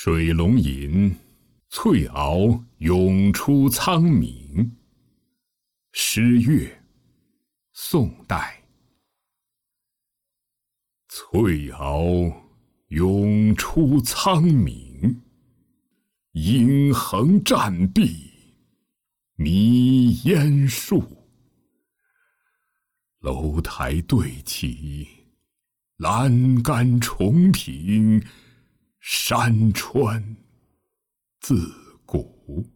水龙吟，翠鳌涌出苍冥。诗乐，宋代。翠鳌涌出苍冥，影横战壁，迷烟树。楼台对起，栏杆重平，山川自古。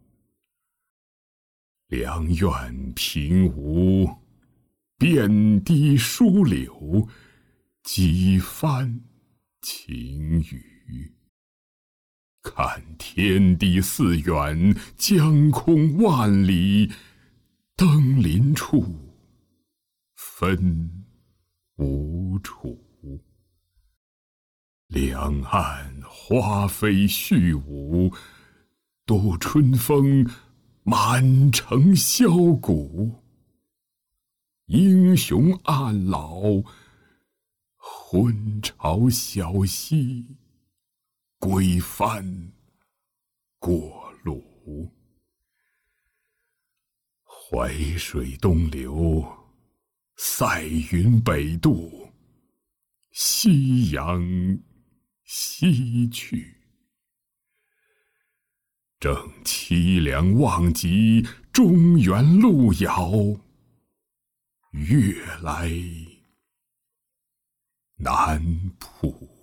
梁苑平芜，遍地疏柳，几番晴雨。看天地似远，江空万里，登临处，分无处。两岸花飞絮舞，度春风，满城箫鼓。英雄暗老，昏朝小溪，归帆过鲁。淮水东流，塞云北渡，夕阳西去。正凄凉望极，中原路遥，月来南浦。